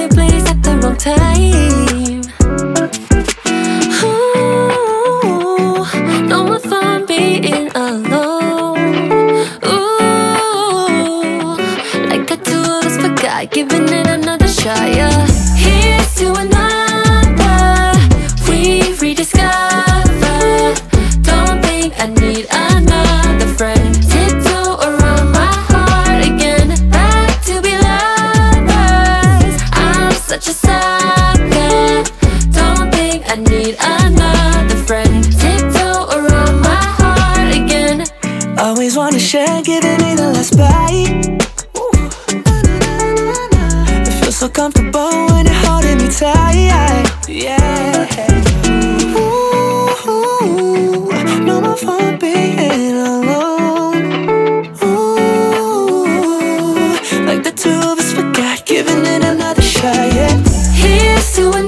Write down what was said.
wrong place at the wrong time. Ooh, no more fun being alone. Ooh, like the two of us forgot giving it another shot, yeah. Here's to another we rediscover. Don't think I need another friend. Tiptoe around my heart again, back to be lovers. I'm such a sucker. Don't think I need another friend. Tiptoe around my heart again. Always wanna share, giving me the last bite. It feels so comfortable when you're holding me tight. Yeah. Ooh, no more fun being alone. Ooh, like the two of us forgot giving it another shot. Yeah. Here's to another